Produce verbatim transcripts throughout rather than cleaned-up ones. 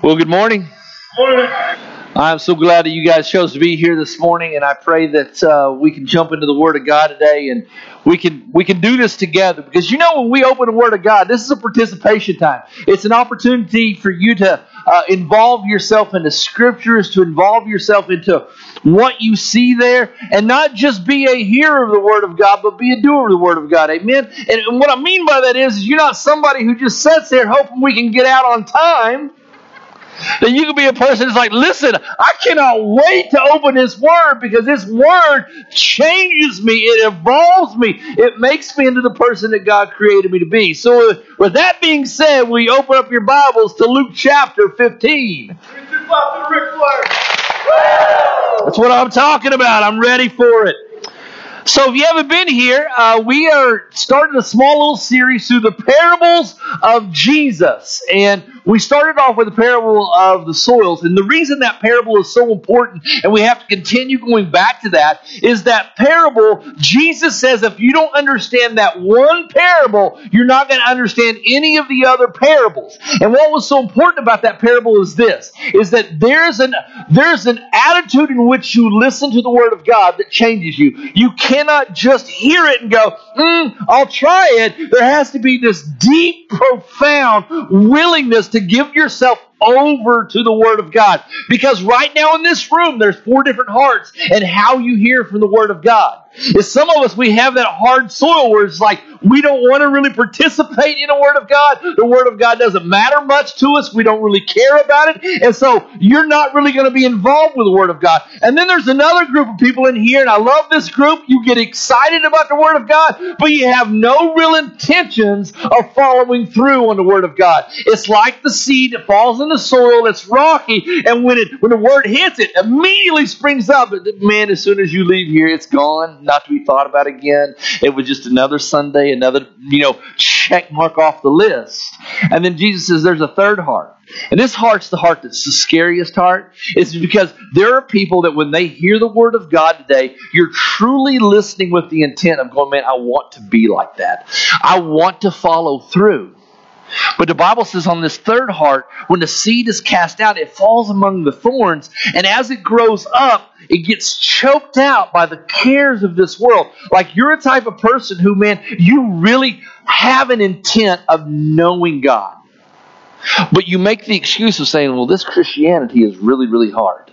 Well, good morning. Morning. I'm so glad that you guys chose to be here this morning, and I pray that uh, we can jump into the Word of God today, and we can we can do this together. Because you know, when we open the Word of God, this is a participation time. It's an opportunity for you to uh, involve yourself into Scriptures, to involve yourself into what you see there, and not just be a hearer of the Word of God, but be a doer of the Word of God. Amen. And, and what I mean by that is, is you're not somebody who just sits there hoping we can get out on time. That you can be a person that's like, listen, I cannot wait to open this Word because this Word changes me. It evolves me. It makes me into the person that God created me to be. So with that being said, will you open up your Bibles to Luke chapter fifteen? That's what I'm talking about. I'm ready for it. So if you haven't been here, uh, we are starting a small little series through the parables of Jesus. And we started off with the parable of the soils. And the reason that parable is so important, and we have to continue going back to that, is that parable, Jesus says if you don't understand that one parable, you're not going to understand any of the other parables. And what was so important about that parable is this, is that there's an, there's an attitude in which you listen to the Word of God that changes you. You can't cannot just hear it and go, mm, I'll try it. There has to be this deep, profound willingness to give yourself over to the Word of God. Because right now in this room, there's four different hearts and how you hear from the Word of God. Is some of us, we have that hard soil where it's like we don't want to really participate in the Word of God. The Word of God doesn't matter much to us. We don't really care about it. And so you're not really going to be involved with the Word of God. And then there's another group of people in here, and I love this group. You get excited about the Word of God, but you have no real intentions of following through on the Word of God. It's like the seed that falls in the soil, it's rocky, and when it when the Word hits it, immediately springs up. But man, as soon as you leave here, it's gone, not to be thought about again. It was just another Sunday, another, you know, check mark off the list. And then Jesus says there's a third heart. And this heart's the heart that's the scariest heart. It's because there are people that when they hear the Word of God today, you're truly listening with the intent of going, man, I want to be like that. I want to follow through. But the Bible says on this third heart, when the seed is cast out, it falls among the thorns. And as it grows up, it gets choked out by the cares of this world. Like you're a type of person who, man, you really have an intent of knowing God. But you make the excuse of saying, well, this Christianity is really, really hard.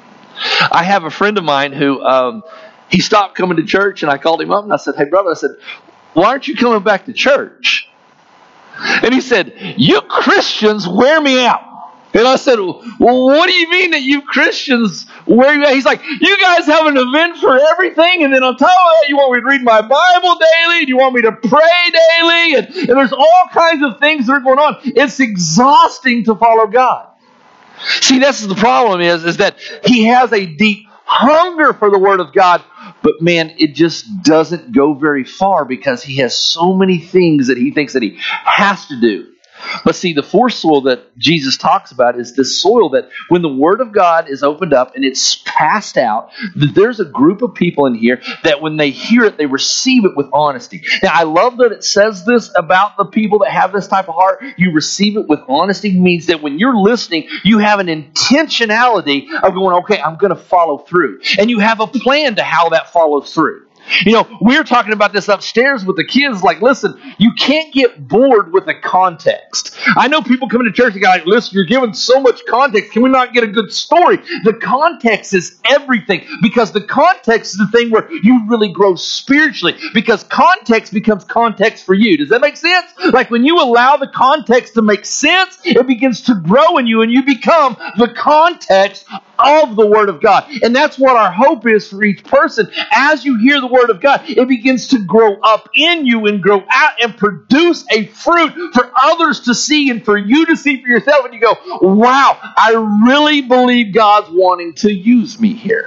I have a friend of mine who, um, he stopped coming to church, and I called him up and I said, hey, brother, I said, why aren't you coming back to church? And he said, you Christians wear me out. And I said, well, what do you mean that you Christians wear you out? He's like, you guys have an event for everything, and then on top of that, you want me to read my Bible daily, and you want me to pray daily, and, and there's all kinds of things that are going on. It's exhausting to follow God. See, that's the problem is, is that he has a deep hunger for the Word of God, but man, it just doesn't go very far because he has so many things that he thinks that he has to do. But see, the fourth soil that Jesus talks about is this soil that when the Word of God is opened up and it's passed out, there's a group of people in here that when they hear it, they receive it with honesty. Now, I love that it says this about the people that have this type of heart. You receive it with honesty means that when you're listening, you have an intentionality of going, okay, I'm going to follow through. And you have a plan to how that follows through. You know, we were talking about this upstairs with the kids. Like, listen, you can't get bored with the context. I know people come into church and go, like, listen, you're giving so much context. Can we not get a good story? The context is everything because the context is the thing where you really grow spiritually because context becomes context for you. Does that make sense? Like when you allow the context to make sense, it begins to grow in you and you become the context of the Word of God. And that's what our hope is for each person. As you hear the Word of God, it begins to grow up in you and grow out and produce a fruit for others to see and for you to see for yourself. And you go, wow, I really believe God's wanting to use me here.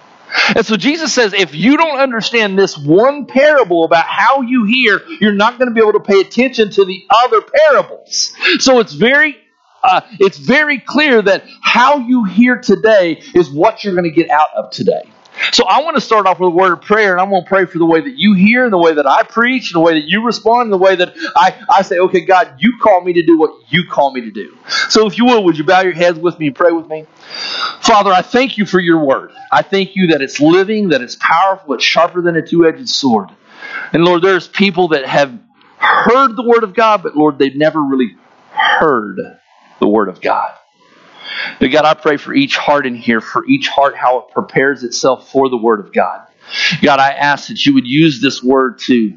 And so Jesus says, if you don't understand this one parable about how you hear, you're not going to be able to pay attention to the other parables. So it's very Uh, it's very clear that how you hear today is what you're going to get out of today. So I want to start off with a word of prayer, and I'm going to pray for the way that you hear, and the way that I preach, and the way that you respond, and the way that I, I say, okay, God, you call me to do what you call me to do. So if you will, would you bow your heads with me and pray with me? Father, I thank you for your word. I thank you that it's living, that it's powerful, it's sharper than a two-edged sword. And Lord, there's people that have heard the word of God, but Lord, they've never really heard the word of God. But God, I pray for each heart in here, for each heart, how it prepares itself for the word of God. God, I ask that you would use this word to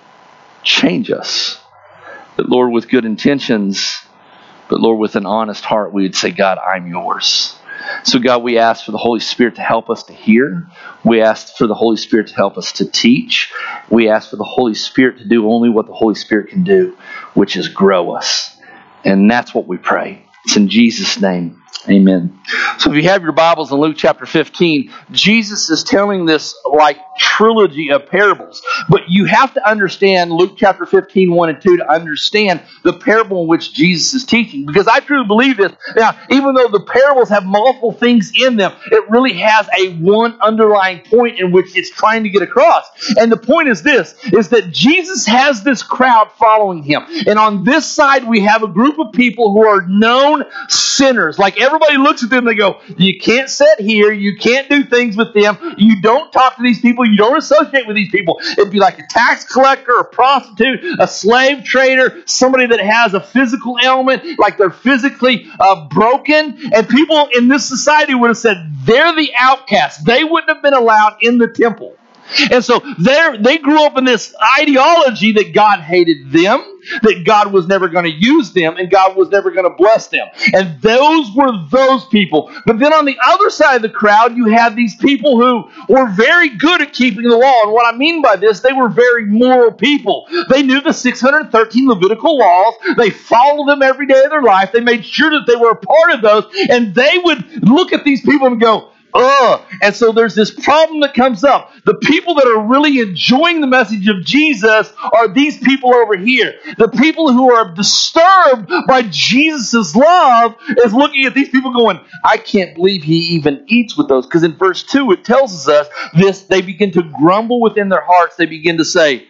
change us. That, Lord, with good intentions, but Lord, with an honest heart, we would say, God, I'm yours. So God, we ask for the Holy Spirit to help us to hear. We ask for the Holy Spirit to help us to teach. We ask for the Holy Spirit to do only what the Holy Spirit can do, which is grow us. And that's what we pray. It's in Jesus' name. Amen. So if you have your Bibles in Luke chapter fifteen, Jesus is telling this like trilogy of parables. But you have to understand Luke chapter fifteen, one and two to understand the parable in which Jesus is teaching. Because I truly believe this. Now, even though the parables have multiple things in them, it really has a one underlying point in which it's trying to get across. And the point is this, is that Jesus has this crowd following him. And on this side, we have a group of people who are known sinners. Like everybody looks at them and they go, you can't sit here, you can't do things with them, you don't talk to these people, you don't associate with these people. It'd be like a tax collector, a prostitute, a slave trader, somebody that has a physical ailment, like they're physically uh, broken. And people in this society would have said, they're the outcasts. They wouldn't have been allowed in the temple. And so they grew up in this ideology that God hated them, that God was never going to use them, and God was never going to bless them. And those were those people. But then on the other side of the crowd, you had these people who were very good at keeping the law. And what I mean by this, they were very moral people. They knew the six hundred thirteen Levitical laws. They followed them every day of their life. They made sure that they were a part of those. And they would look at these people and go, ugh. And so there's this problem that comes up. The people that are really enjoying the message of Jesus are these people over here. The people who are disturbed by Jesus' love is looking at these people going, I can't believe he even eats with those. Because in verse two it tells us this, they begin to grumble within their hearts. They begin to say,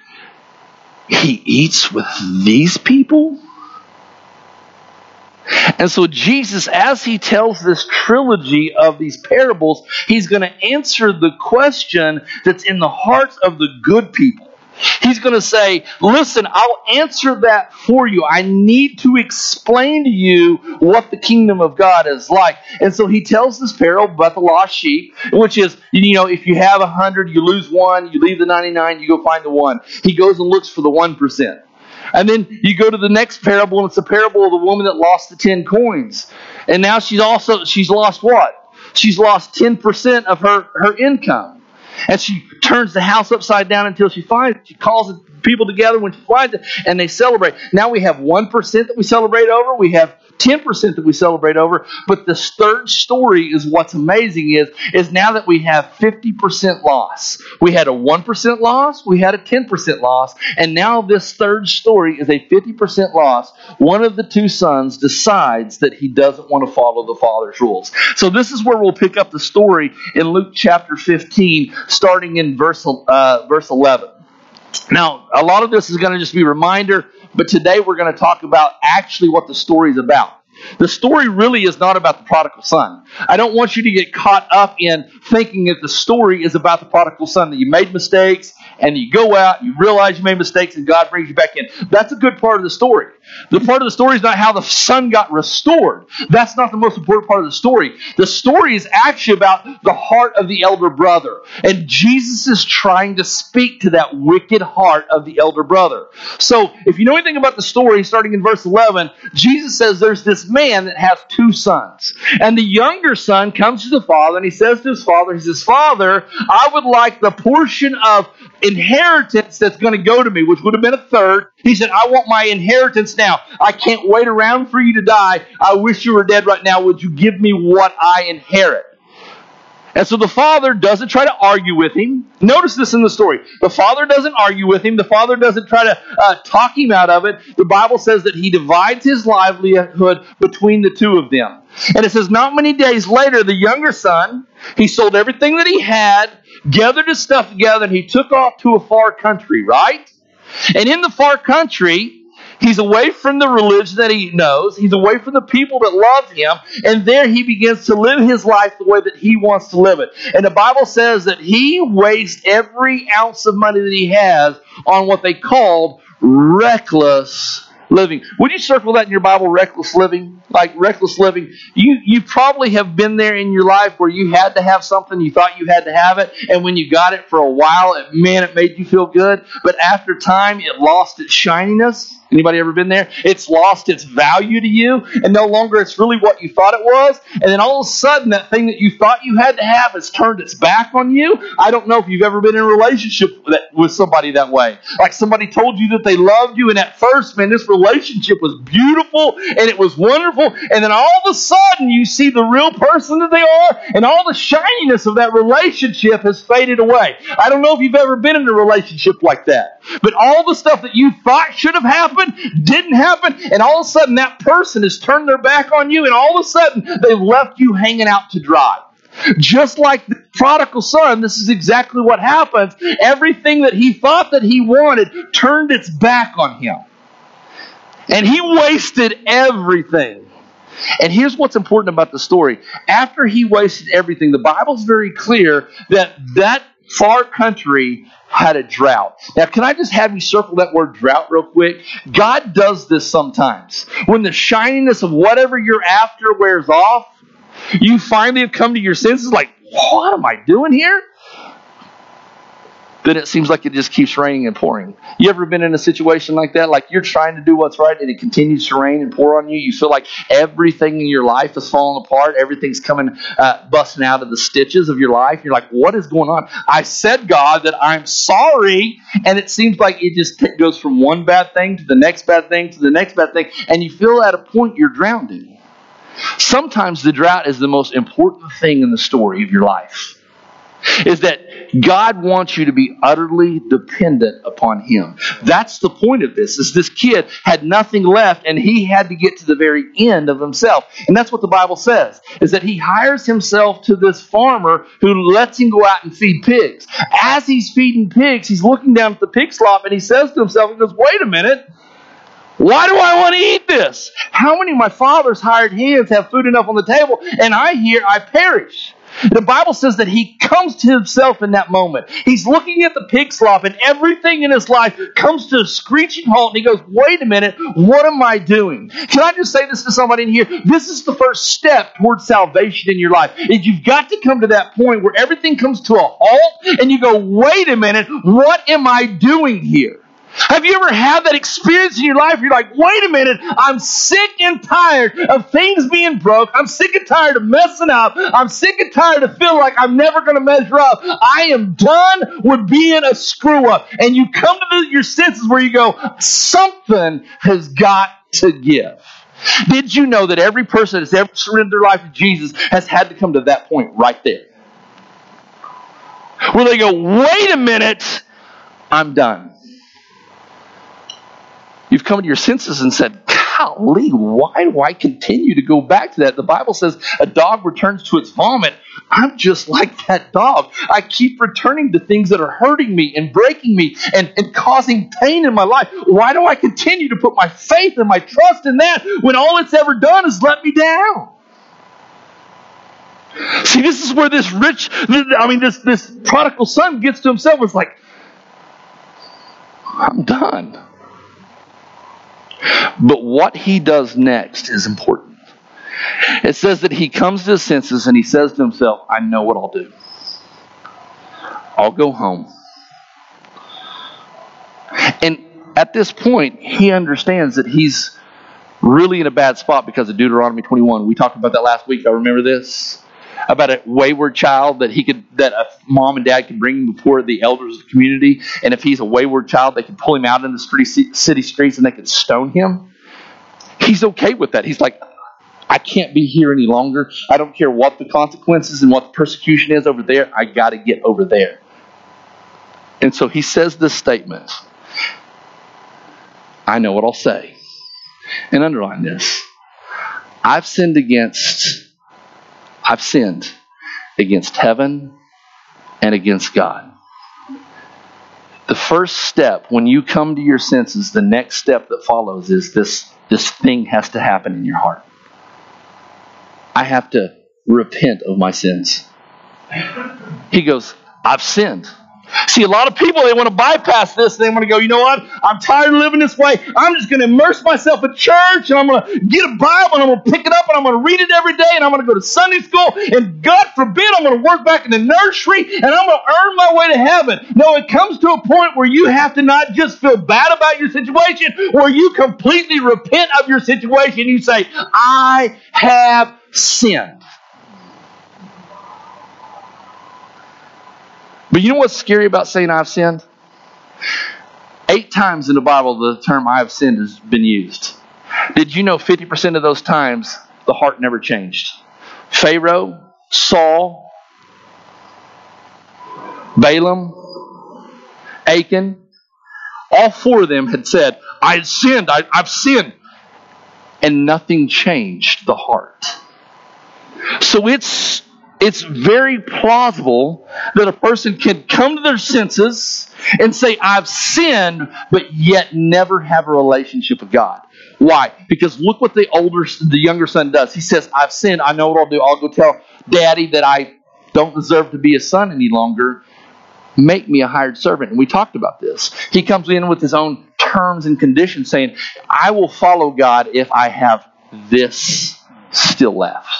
he eats with these people? And so Jesus, as he tells this trilogy of these parables, he's going to answer the question that's in the hearts of the good people. He's going to say, listen, I'll answer that for you. I need to explain to you what the kingdom of God is like. And so he tells this parable about the lost sheep, which is, you know, if you have a hundred, you lose one, you leave the ninety-nine, you go find the one. He goes and looks for the one percent. And then you go to the next parable, and it's the parable of the woman that lost the ten coins. And now she's also, she's lost what? She's lost ten percent of her, her income. And she turns the house upside down until she finds it. She calls people together when she finds it, and they celebrate. Now we have one percent that we celebrate over. We have ten percent that we celebrate over. But this third story is what's amazing is, is now that we have fifty percent loss. We had a one percent loss. We had a ten percent loss. And now this third story is a fifty percent loss. One of the two sons decides that he doesn't want to follow the father's rules. So this is where we'll pick up the story in Luke chapter fifteen, starting in verse, uh, verse eleven. Now, a lot of this is going to just be a reminder, but today we're going to talk about actually what the story is about. The story really is not about the prodigal son. I don't want you to get caught up in thinking that the story is about the prodigal son, that you made mistakes and you go out, you realize you made mistakes, and God brings you back in. That's a good part of the story. The part of the story is not how the son got restored. That's not the most important part of the story. The story is actually about the heart of the elder brother. And Jesus is trying to speak to that wicked heart of the elder brother. So, if you know anything about the story, starting in verse eleven, Jesus says there's this man that has two sons. And the younger son comes to the father, and he says to his father, he says, Father, I would like the portion of inheritance that's going to go to me, which would have been a third. He said, I want my inheritance now. I can't wait around for you to die. I wish you were dead right now. Would you give me what I inherit? And so the father doesn't try to argue with him. Notice this in the story. The father doesn't argue with him. The father doesn't try to uh, talk him out of it. The Bible says that he divides his livelihood between the two of them. And it says not many days later, the younger son, he sold everything that he had. gathered his stuff together, and he took off to a far country, right? And in the far country, he's away from the religion that he knows. He's away from the people that love him. And there he begins to live his life the way that he wants to live it. And the Bible says that he wastes every ounce of money that he has on what they called reckless living. Would you circle that in your Bible, reckless living? Like reckless living. You you probably have been there in your life where you had to have something, you thought you had to have it, and when you got it for a while, it, man, it made you feel good. But after time, it lost its shininess. Anybody ever been there? It's lost its value to you, and no longer it's really what you thought it was. And then all of a sudden, that thing that you thought you had to have has turned its back on you. I don't know if you've ever been in a relationship with, that, with somebody that way. Like somebody told you that they loved you, and at first, man, this relationship was beautiful, and it was wonderful. And then all of a sudden, you see the real person that they are, and all the shininess of that relationship has faded away. I don't know if you've ever been in a relationship like that. But all the stuff that you thought should have happened didn't happen, and all of a sudden that person has turned their back on you, and all of a sudden they've left you hanging out to dry. Just like the prodigal son, this is exactly what happens. Everything that he thought that he wanted turned its back on him. And he wasted everything. And here's what's important about the story. After he wasted everything, the Bible's very clear that that far country had a drought. Now, can I just have you circle that word drought real quick? God does this sometimes. When the shininess of whatever you're after wears off, you finally have come to your senses like, what am I doing here? Then it seems like it just keeps raining and pouring. You ever been in a situation like that? Like you're trying to do what's right and it continues to rain and pour on you. You feel like everything in your life is falling apart. Everything's coming, uh, busting out of the stitches of your life. You're like, what is going on? I said, God, that I'm sorry. And it seems like it just t- goes from one bad thing to the next bad thing to the next bad thing. And you feel at a point you're drowning. Sometimes the drought is the most important thing in the story of your life. Is that God wants you to be utterly dependent upon Him. That's the point of this, is this kid had nothing left and he had to get to the very end of himself. And that's what the Bible says, is that he hires himself to this farmer who lets him go out and feed pigs. As he's feeding pigs, he's looking down at the pig slop and he says to himself, he goes, wait a minute, why do I want to eat this? How many of my father's hired hands have food enough on the table and I hear I perish? The Bible says that he comes to himself in that moment. He's looking at the pig slop and everything in his life comes to a screeching halt and he goes, wait a minute, what am I doing? Can I just say this to somebody in here? This is the first step towards salvation in your life. Is you've got to come to that point where everything comes to a halt and you go, wait a minute, what am I doing here? Have you ever had that experience in your life? You're like, wait a minute, I'm sick and tired of things being broke. I'm sick and tired of messing up. I'm sick and tired of feeling like I'm never going to measure up. I am done with being a screw up. And you come to the, your senses where you go, something has got to give. Did you know that every person that's ever surrendered their life to Jesus has had to come to that point right there? Where they go, wait a minute, I'm done. You've come to your senses and said, golly, why do I continue to go back to that? The Bible says a dog returns to its vomit. I'm just like that dog. I keep returning to things that are hurting me and breaking me and, and causing pain in my life. Why do I continue to put my faith and my trust in that when all it's ever done is let me down? See, this is where this rich, I mean, this, this prodigal son gets to himself. It's like, I'm done. But what he does next is important. It says that he comes to his senses and he says to himself, I know what I'll do. I'll go home. And at this point, he understands that he's really in a bad spot because of Deuteronomy twenty-one. We talked about that last week. I remember this. About a wayward child that he could, that a mom and dad could bring him before the elders of the community, and if he's a wayward child, they could pull him out in the street, city streets and they could stone him. He's okay with that. He's like, I can't be here any longer. I don't care what the consequences and what the persecution is over there. I got to get over there. And so he says this statement. I know what I'll say. And underline this. I've sinned against I've sinned against heaven and against God. The first step, when you come to your senses, the next step that follows is this, this thing has to happen in your heart. I have to repent of my sins. He goes, I've sinned. See, a lot of people, they want to bypass this. They want to go, you know what? I'm tired of living this way. I'm just going to immerse myself in church, and I'm going to get a Bible, and I'm going to pick it up, and I'm going to read it every day, and I'm going to go to Sunday school, and God forbid I'm going to work back in the nursery, and I'm going to earn my way to heaven. No, it comes to a point where you have to not just feel bad about your situation, where you completely repent of your situation. You say, I have sinned. But you know what's scary about saying I've sinned? Eight times in the Bible the term I have sinned has been used. Did you know fifty percent of those times the heart never changed? Pharaoh, Saul, Balaam, Achan, all four of them had said, I had sinned, I, I've sinned. And nothing changed the heart. So it's It's very plausible that a person can come to their senses and say, I've sinned, but yet never have a relationship with God. Why? Because look what the older, the younger son does. He says, I've sinned. I know what I'll do. I'll go tell Daddy that I don't deserve to be a son any longer. Make me a hired servant. And we talked about this. He comes in with his own terms and conditions saying, I will follow God if I have this still left.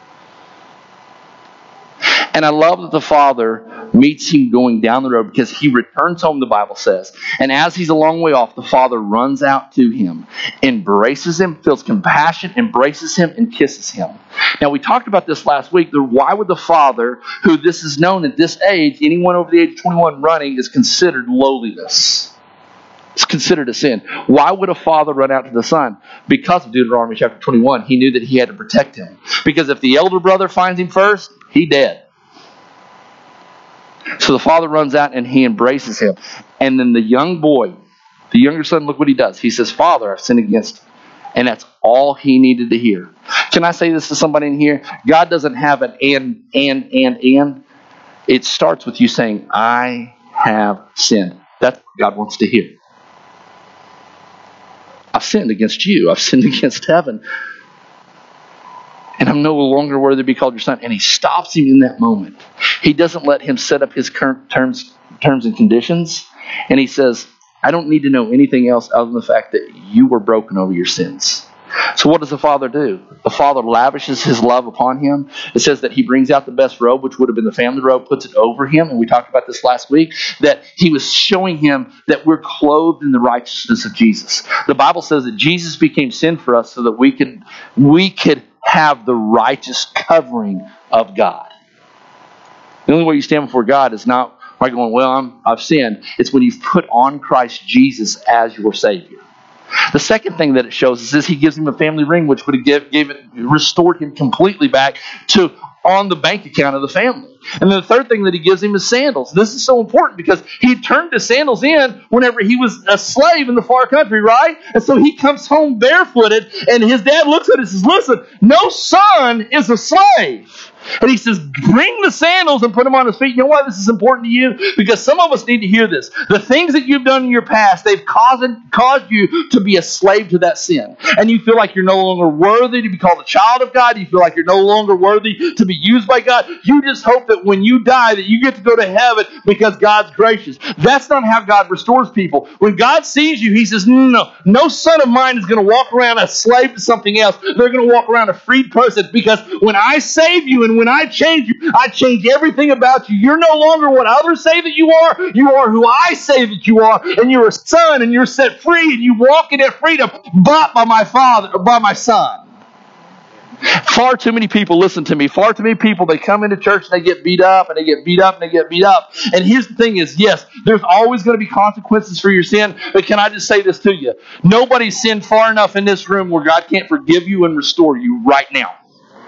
And I love that the father meets him going down the road because he returns home, the Bible says. And as he's a long way off, the father runs out to him, embraces him, feels compassion, embraces him, and kisses him. Now, we talked about this last week. Why would the father, who this is known at this age, anyone over the age of twenty-one running is considered lowliness? It's considered a sin. Why would a father run out to the son? Because of Deuteronomy chapter twenty-one. He knew that he had to protect him. Because if the elder brother finds him first, he dead. So the father runs out and he embraces him. And then the young boy, the younger son, look what he does. He says, Father, I've sinned against him. And that's all he needed to hear. Can I say this to somebody in here? God doesn't have an and, and, and, and. It starts with you saying, I have sinned. That's what God wants to hear. I've sinned against you. I've sinned against heaven. And I'm no longer worthy to be called your son. And he stops him in that moment. He doesn't let him set up his current terms, terms and conditions. And he says, I don't need to know anything else other than the fact that you were broken over your sins. So what does the father do? The father lavishes his love upon him. It says that he brings out the best robe, which would have been the family robe, puts it over him. And we talked about this last week, that he was showing him that we're clothed in the righteousness of Jesus. The Bible says that Jesus became sin for us so that we could, we could have the righteous covering of God. The only way you stand before God is not by going, well, I'm, I've sinned. It's when you've put on Christ Jesus as your Savior. The second thing that it shows is this: he gives him a family ring, which would have give, gave it, restored him completely back to on the bank account of the family. And then the third thing that he gives him is sandals. This is so important because he turned the sandals in whenever he was a slave in the far country, right? And so he comes home barefooted, and his dad looks at it and says, listen, no son is a slave. And he says, bring the sandals and put them on his feet. You know why this is important to you? Because some of us need to hear this. The things that you've done in your past, they've caused, caused you to be a slave to that sin. And you feel like you're no longer worthy to be called a child of God. You feel like you're no longer worthy to be used by God. You just hope that when you die that you get to go to heaven because God's gracious. That's not how God restores people. When God sees you, he says, no, no, no son of mine is going to walk around a slave to something else. They're going to walk around a freed person, because when I save you and when I change you, I change everything about you. You're no longer what others say that you are. You are who I say that you are. And you're a son, and you're set free, and you walk in that freedom bought by my Father, or by my Son. Far too many people, listen to me, far too many people, they come into church and they get beat up and they get beat up and they get beat up. And here's the thing is, yes, there's always going to be consequences for your sin. But can I just say this to you? Nobody's sinned far enough in this room where God can't forgive you and restore you right now.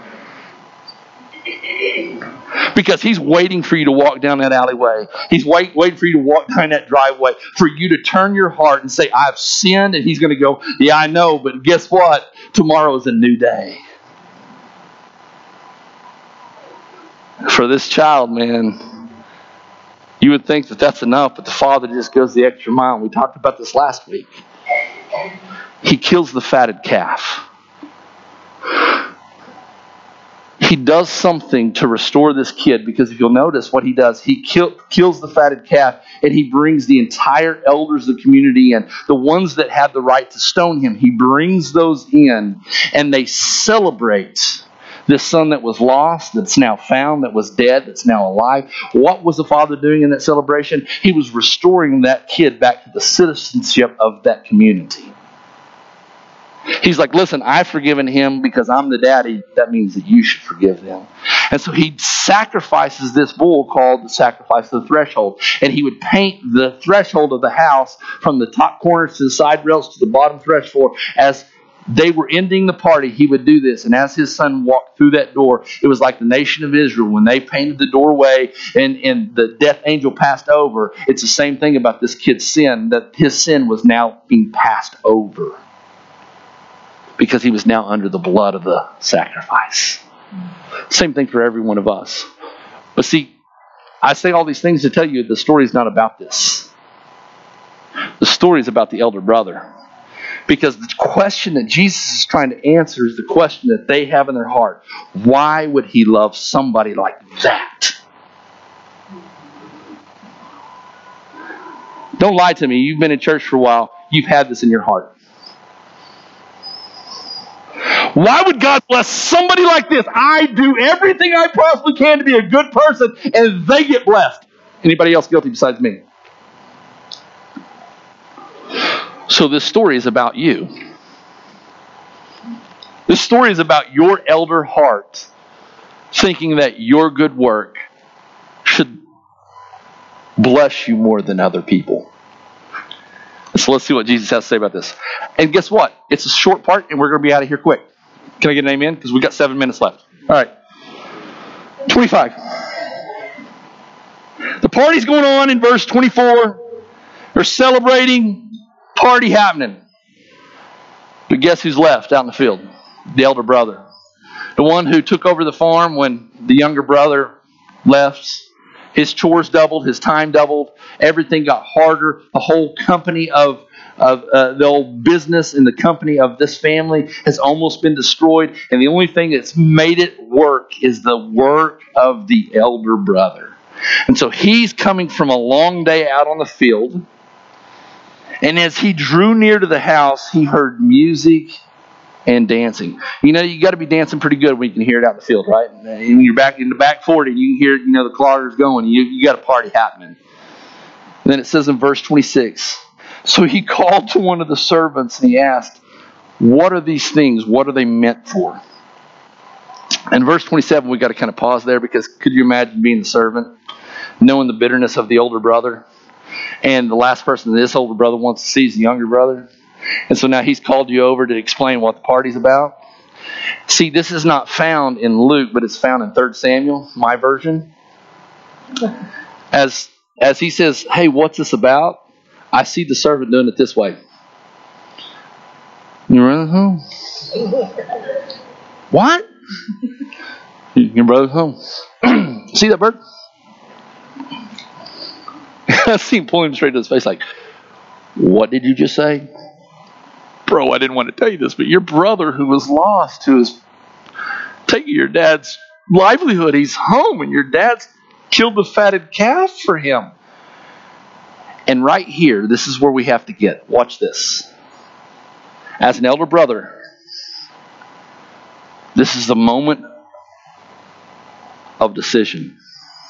Because he's waiting for you to walk down that alleyway. He's wait, waiting for you to walk down that driveway, for you to turn your heart and say, I've sinned. And he's going to go, yeah, I know, but guess what? Tomorrow is a new day. For this child, man, You would think that that's enough, but the Father just goes the extra mile. We talked about this last week. He kills the fatted calf. He does something to restore this kid, because if you'll notice what he does, he kill, kills the fatted calf, and he brings the entire elders of the community in. The ones that had the right to stone him, he brings those in, and they celebrate this son that was lost, that's now found, that was dead, that's now alive. What was the Father doing in that celebration? He was restoring that kid back to the citizenship of that community. He's like, listen, I've forgiven him because I'm the daddy. That means that you should forgive them. And so he sacrifices this bull called the sacrifice of the threshold. And he would paint the threshold of the house from the top corners to the side rails to the bottom threshold. As they were ending the party, he would do this. And as his son walked through that door, it was like the nation of Israel. When they painted the doorway and, and the death angel passed over, it's the same thing about this kid's sin, that his sin was now being passed over, because he was now under the blood of the sacrifice. Same thing for every one of us. But see, I say all these things to tell you the story is not about this. The story is about the elder brother. Because the question that Jesus is trying to answer is the question that they have in their heart. Why would he love somebody like that? Don't lie to me. You've been in church for a while. You've had this in your heart. Why would God bless somebody like this? I do everything I possibly can to be a good person, and they get blessed. Anybody else guilty besides me? So this story is about you. This story is about your elder heart thinking that your good work should bless you more than other people. So let's see what Jesus has to say about this. And guess what? It's a short part, and we're going to be out of here quick. Can I get an amen? Because we've got seven minutes left. All right. twenty-five. The party's going on in verse twenty-four. They're celebrating. Party happening. But guess who's left out in the field? The elder brother. The one who took over the farm when the younger brother left. His chores doubled. His time doubled. Everything got harder. The whole company of of uh, the old business and the company of this family has almost been destroyed. And the only thing that's made it work is the work of the elder brother. And so he's coming from a long day out on the field. And as he drew near to the house, he heard music and dancing. You know, you got to be dancing pretty good when you can hear it out in the field, right? And when you're back in the back forty, you can hear, you know, the cloggers going. You you got a party happening. And then it says in verse twenty-six, so he called to one of the servants and he asked, what are these things? What are they meant for? And verse twenty-seven, we got to kind of pause there, because could you imagine being the servant, knowing the bitterness of the older brother? And the last person this older brother wants to see is the younger brother. And so now he's called you over to explain what the party's about. See, this is not found in Luke, but it's found in Third Samuel, my version. As as he says, hey, what's this about? I see the servant doing it this way. You run home. What? Your brother's home. See that bird? I see him pulling him straight to his face like, what did you just say? Bro, I didn't want to tell you this, but your brother who was lost, who was taking your dad's livelihood, he's home, and your dad's killed the fatted calf for him. And right here, this is where we have to get. Watch this. As an elder brother, this is the moment of decision.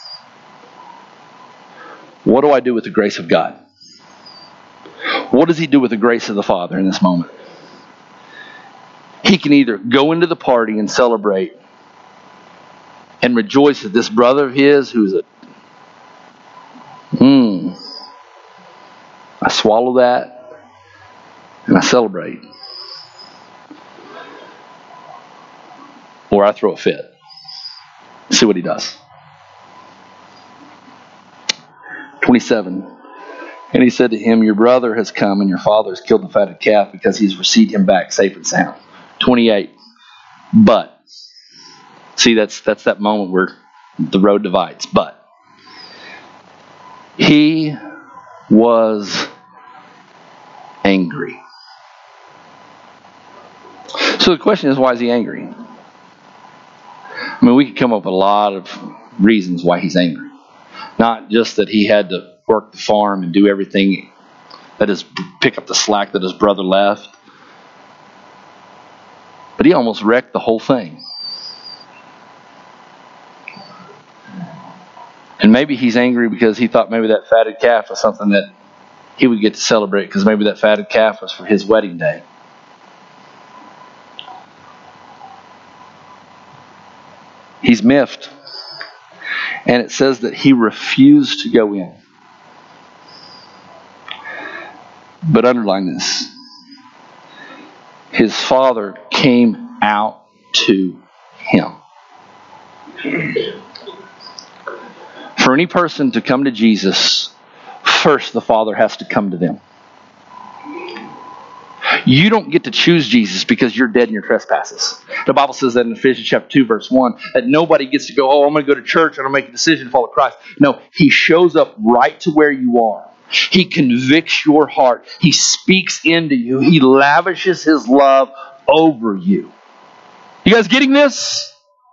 What do I do with the grace of God? What does he do with the grace of the Father in this moment? He can either go into the party and celebrate and rejoice that this brother of his who's a hmm I swallow that and I celebrate. Or I throw a fit. See what he does. twenty-seven. And he said to him, your brother has come and your father has killed the fatted calf because he's received him back safe and sound. twenty-eight. But, see, that's that's that moment where the road divides. But, He was angry. So the question is, why is he angry? I mean, we could come up with a lot of reasons why he's angry. Not just that he had to work the farm and do everything, that is, pick up the slack that his brother left. But he almost wrecked the whole thing. And maybe he's angry because he thought maybe that fatted calf was something that he would get to celebrate, because maybe that fatted calf was for his wedding day. He's miffed. And it says that he refused to go in. But underline this. His father came out to him. For any person to come to Jesus, first the Father has to come to them. You don't get to choose Jesus because you're dead in your trespasses. The Bible says that in Ephesians chapter two, verse one, that nobody gets to go, oh, I'm going to go to church and I'm going to make a decision to follow Christ. No, he shows up right to where you are. He convicts your heart. He speaks into you. He lavishes his love over you. You guys getting this?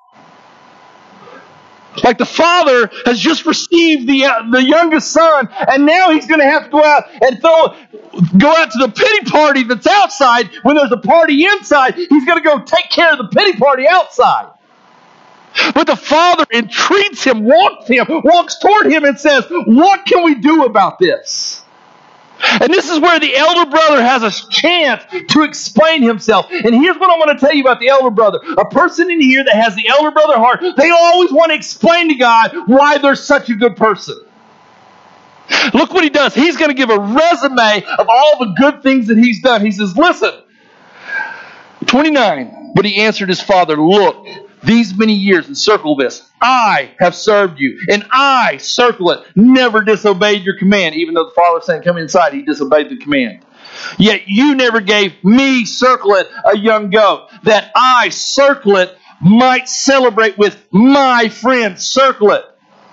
Like the father has just received the uh, the youngest son, and now he's going to have to go out and throw, go out to the pity party that's outside when there's a party inside. He's going to go take care of the pity party outside. But the father entreats him, walks him, walks toward him and says, what can we do about this? And this is where the elder brother has a chance to explain himself. And here's what I want to tell you about the elder brother. A person in here that has the elder brother heart, they always want to explain to God why they're such a good person. Look what he does. He's going to give a resume of all the good things that he's done. He says, listen, twenty-nine, but he answered his father, look, these many years, and circle this, I have served you, and I, circle it, never disobeyed your command. Even though the father saying, come inside, he disobeyed the command. Yet you never gave me, circle it, a young goat, that I, circle it, might celebrate with my friends, circle it.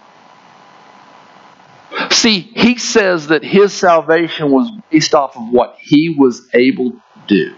See, he says that his salvation was based off of what he was able to do.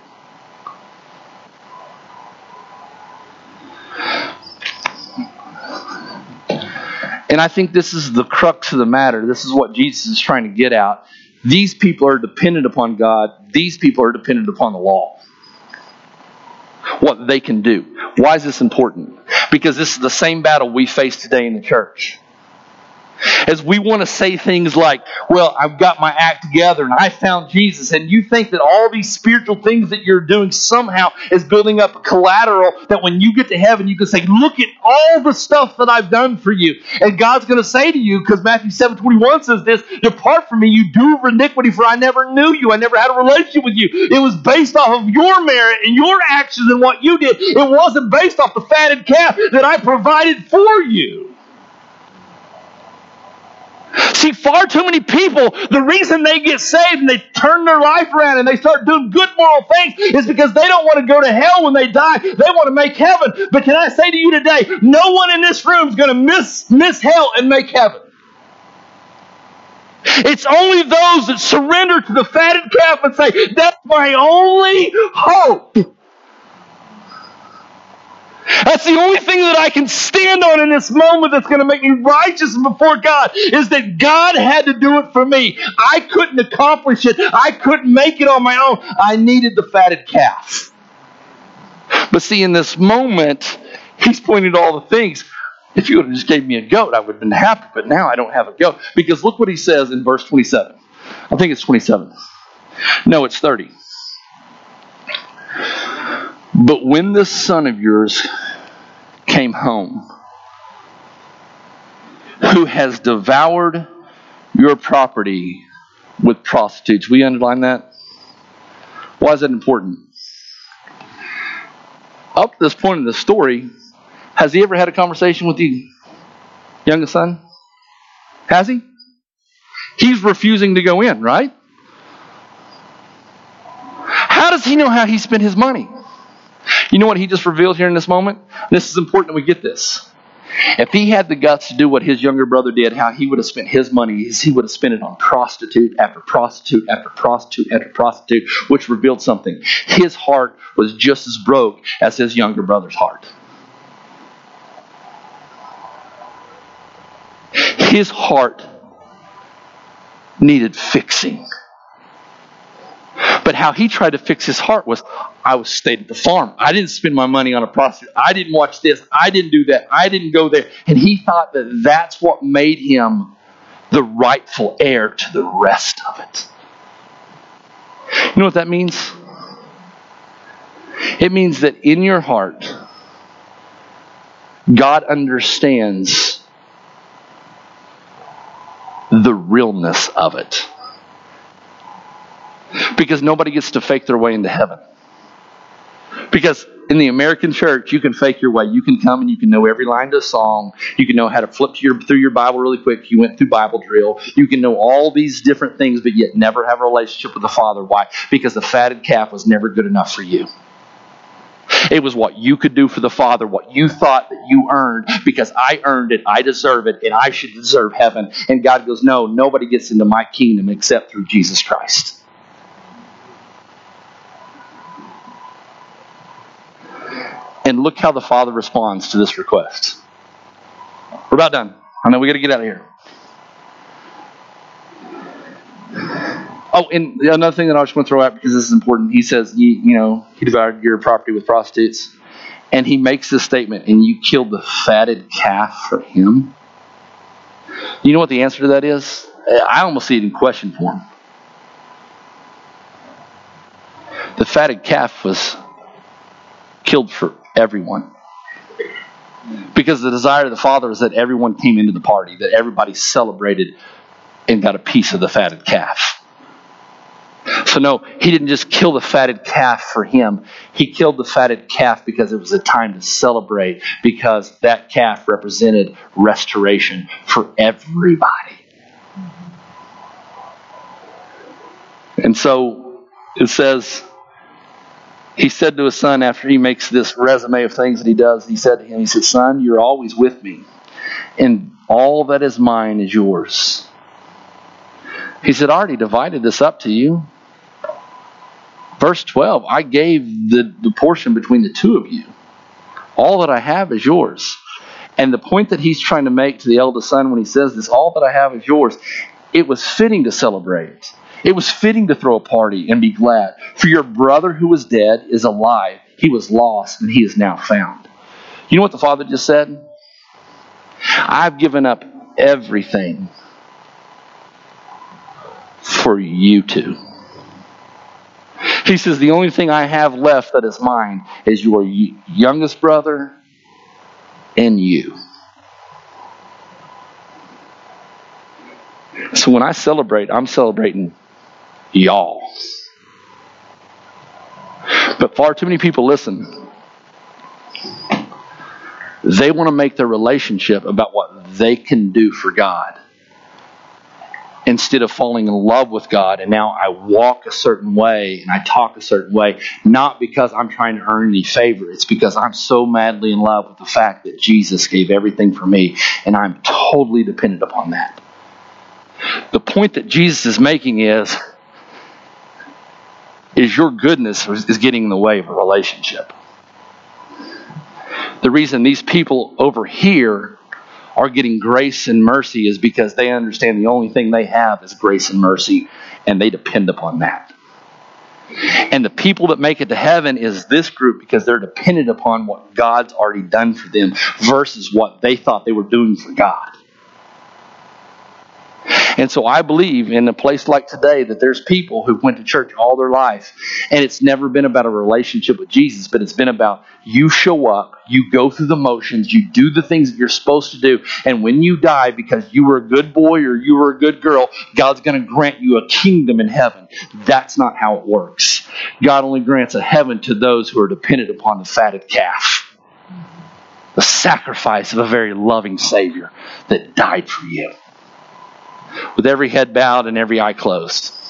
And I think this is the crux of the matter. This is what Jesus is trying to get out. These people are dependent upon God. These people are dependent upon the law. What they can do. Why is this important? Because this is the same battle we face today in the church. As we want to say things like, well, I've got my act together and I found Jesus. And you think that all these spiritual things that you're doing somehow is building up a collateral that when you get to heaven, you can say, look at all the stuff that I've done for you. And God's going to say to you, because Matthew seven twenty-one says this, depart from me, you do of iniquity, for I never knew you. I never had a relationship with you. It was based off of your merit and your actions and what you did. It wasn't based off the fatted calf that I provided for you. See, far too many people, the reason they get saved and they turn their life around and they start doing good moral things is because they don't want to go to hell when they die. They want to make heaven. But can I say to you today, no one in this room is going to miss, miss hell and make heaven. It's only those that surrender to the fatted calf and say, that's my only hope. That's the only thing that I can stand on in this moment that's going to make me righteous before God, is that God had to do it for me. I couldn't accomplish it. I couldn't make it on my own. I needed the fatted calf. But see, in this moment, he's pointing to all the things. If you would have just gave me a goat, I would have been happy. But now I don't have a goat. Because look what he says in verse twenty-seven. I think it's twenty-seven. No, it's thirty. But when this son of yours came home, who has devoured your property with prostitutes. Will you underline that? Why is that important? Up to this point in the story, has he ever had a conversation with the youngest son? Has he? He's refusing to go in, right? How does he know how he spent his money? You know what he just revealed here in this moment? This is important that we get this. If he had the guts to do what his younger brother did, how he would have spent his money is he would have spent it on prostitute after prostitute after prostitute after prostitute, which revealed something. His heart was just as broke as his younger brother's heart. His heart needed fixing. But how he tried to fix his heart was, I was stayed at the farm. I didn't spend my money on a prostitute. I didn't watch this. I didn't do that. I didn't go there. And he thought that that's what made him the rightful heir to the rest of it. You know what that means? It means that in your heart, God understands the realness of it. Because nobody gets to fake their way into heaven. Because in the American church, you can fake your way. You can come and you can know every line to a song. You can know how to flip to your, through your Bible really quick. You went through Bible drill. You can know all these different things, but yet never have a relationship with the Father. Why? Because the fatted calf was never good enough for you. It was what you could do for the Father, what you thought that you earned, because I earned it, I deserve it, and I should deserve heaven. And God goes, no, nobody gets into my kingdom except through Jesus Christ. And look how the Father responds to this request. We're about done. I know we got to get out of here. Oh, and another thing that I just want to throw out because this is important. He says, you, you know, he devoured your property with prostitutes. And he makes this statement, and you killed the fatted calf for him. You know what the answer to that is? I almost see it in question form. The fatted calf was killed for everyone. Because the desire of the Father is that everyone came into the party, that everybody celebrated and got a piece of the fatted calf. So no, he didn't just kill the fatted calf for him. He killed the fatted calf because it was a time to celebrate, because that calf represented restoration for everybody. And so it says, he said to his son after he makes this resume of things that he does, he said to him, he said, son, you're always with me, and all that is mine is yours. He said, I already divided this up to you. Verse twelve, I gave the, the portion between the two of you. All that I have is yours. And the point that he's trying to make to the eldest son when he says this, all that I have is yours, it was fitting to celebrate. It was fitting to throw a party and be glad. For your brother who was dead is alive. He was lost and he is now found. You know what the Father just said? I've given up everything for you two. He says, the only thing I have left that is mine is your youngest brother and you. So when I celebrate, I'm celebrating y'all. But far too many people, listen, they want to make their relationship about what they can do for God, instead of falling in love with God. And now I walk a certain way and I talk a certain way, not because I'm trying to earn any favor. It's because I'm so madly in love with the fact that Jesus gave everything for me, and I'm totally dependent upon that. The point that Jesus is making is, is your goodness is getting in the way of a relationship. The reason these people over here are getting grace and mercy is because they understand the only thing they have is grace and mercy, and they depend upon that. And the people that make it to heaven is this group, because they're dependent upon what God's already done for them versus what they thought they were doing for God. And so I believe in a place like today that there's people who went to church all their life, and it's never been about a relationship with Jesus, but it's been about you show up, you go through the motions, you do the things that you're supposed to do, and when you die because you were a good boy or you were a good girl, God's going to grant you a kingdom in heaven. That's not how it works. God only grants a heaven to those who are dependent upon the fatted calf, the sacrifice of a very loving Savior that died for you. With every head bowed and every eye closed.